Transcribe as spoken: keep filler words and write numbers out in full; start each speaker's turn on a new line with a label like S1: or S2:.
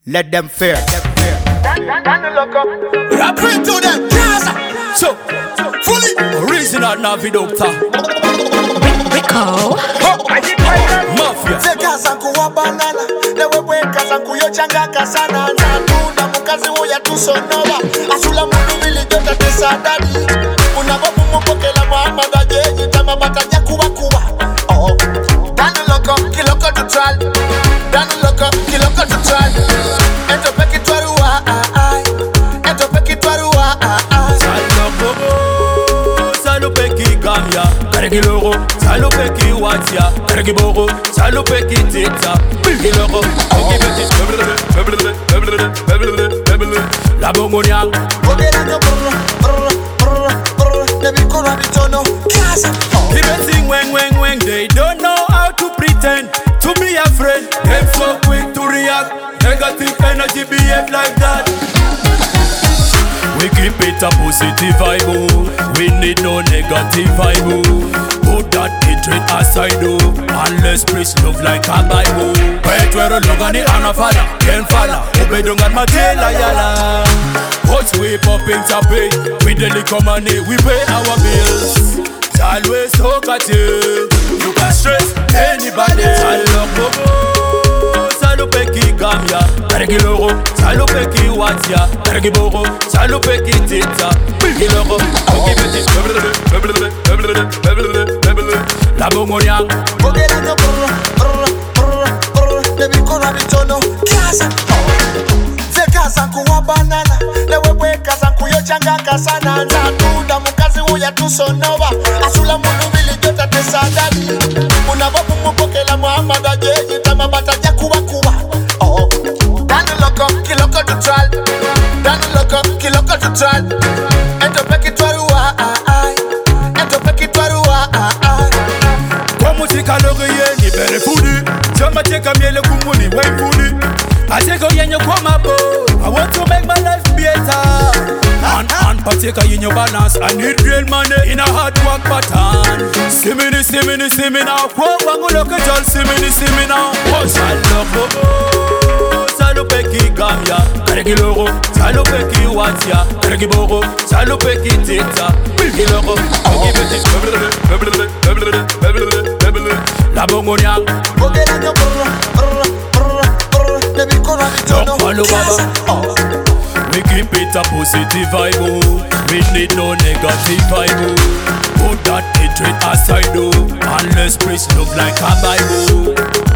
S1: Let them fear.
S2: Rap it to them, Gaza. So, fully original Navi Doctor.
S3: Rico
S2: Mafia.
S4: Zeka zangu wa banana, lewe weka zangu yo changaka sana. Natunda mukazi uya tusonowa, asula mundu vili jota tesadadi. Unabobu mupokela Muhammad ajeji, tama bataja kuwa kuwa. Oh, dani loko, kiloko tutral. Dani loko, kiloko tutral. Ento peki tuarua, ah, ento peki tuarua, ah,
S2: Salopo, salopeki gamya, karegi logo, salopeki watia, karegi bogo, salopeki tita, bilgi logo, ogi beti, la bongo nyang.
S4: Ogera no brr, brr, brr, brr. Nebi kona bitono, Gaza.
S2: He been sing weng weng weng, they don't know how to pretend to be a friend. Them so quick to react, negative energy behave like that. We keep it a positive vibe, oh. We need no negative vibe, oh. Put that hatred aside, oh. And let's preach love like a Bible. Wait where a log on the anafala, ken fala, ubedungan matela yala. Watch we popping tape, we daily come money, we pay our bills. Always hook at you, you can stress anybody. Salopo, salopeki gamya, karegi logo, salopeki watia, karegi bogo, salopeki tita, bilgi logo, ogi beti, la bongo nyang.
S4: Ogera no brr, brr, brr, brr. Nebi kona bitono, Gaza. Zeka zangu wa banana, lewe weka zangu yo changaka sana. Natunda mukazi uya tusonowa, asula mundu vili jota tesadadi. Unabobu mupokela Muhammad ajeji, tama bataja kuwa kuwa. Oh, dani loko, kiloko tutral. Dani loko, kiloko tutral. Ento peki tuarua, ah, ento peki tuarua, ah.
S2: Kwa musika logo yenye bere fudi, chama cheka miele kumuni weng fudi. I take a yen you come up, I want to make my life better. And and partake in your balance. I need real money in a hard work pattern. See me, ni, see me, ni, see me now. Kwa wangu look at all. See me, ni, see me now. Oh, salopo, salopeki gamya, karegi logo, salopeki watia, karegi bogo, salopeki tita, bilgi logo, ogi beti, la bongo nyang.
S4: Ogera no brr, brr, brr, brr. Nebi kona bitono, Gaza.
S2: We keep it a positive vibe, oh. We need no negative vibe, oh. Put that hatred aside, oh. And let's preach love like a Bible.